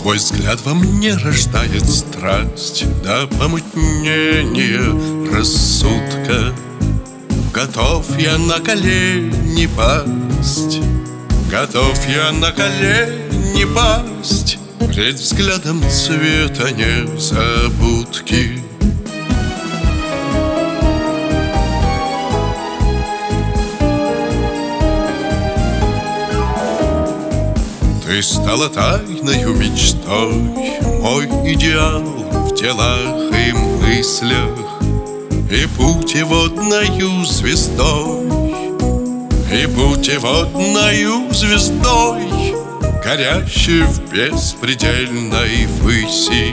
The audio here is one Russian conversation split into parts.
Твой взгляд во мне рождает страсть до помутнения рассудка. Готов я на колени пасть, готов я на колени пасть пред взглядом цвета незабудки. Ты стала тайною мечтой, мой идеал в делах и мыслях, и путеводною звездой, и путеводною звездой, горящей в беспредельной выси.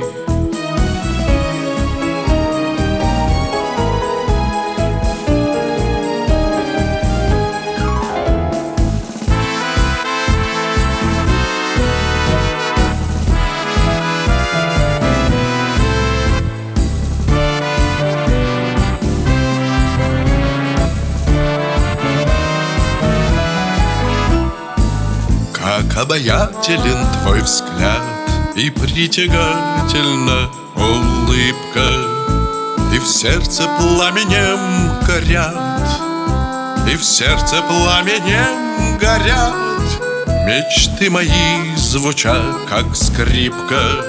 Как обаятелен твой взгляд и притягательна улыбка, и в сердце пламенем горят, и в сердце пламенем горят мечты мои, звуча как скрипка.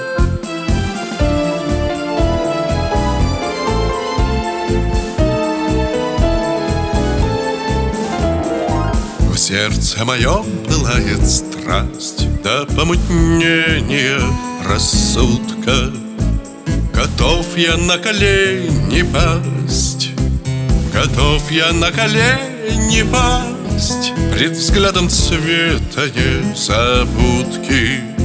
В сердце моем пылает страсть до помутнения рассудка. Готов я на колени пасть, готов я на колени пасть пред взглядом цвета незабудки.